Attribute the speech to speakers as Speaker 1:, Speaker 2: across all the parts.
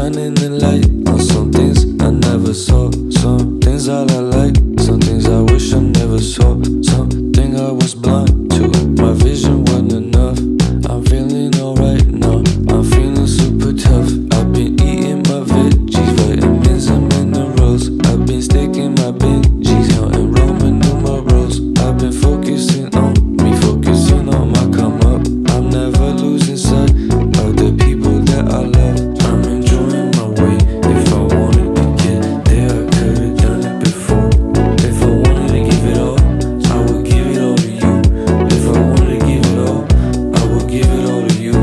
Speaker 1: shining the light on some things I never saw. Some things I like, some things I wish I never saw. Something I was blind to, my vision wasn't enough. I'm feeling alright now, I'm feeling super tough. I've been eating my veggies, vitamins and minerals. I've been sticking my Benjis, counting Roman numerals. I've been focusing on me, focusing on my come up. I'm never losing sight of the people that I love. I'm enjoying my way. If I wanted to get there, I could've done it before. If I wanted to give it all, I would give it all to you. If I wanted to give it all, I would give it all to you.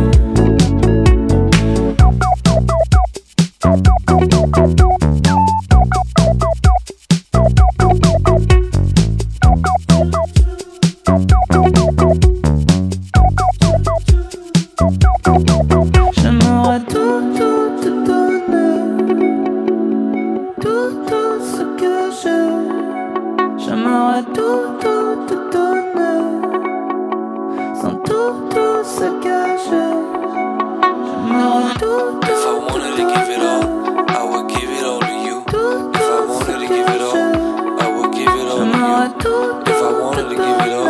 Speaker 2: J'aimerais tout te donner, tout ce que j'ai. J'aimerais tout te donner, sans tout ce que j'ai. J'aimerais tout
Speaker 1: If I wanted to give it all, I would give it all to you. If I wanted to give it all, I would give it all to you. If I wanted to give it all,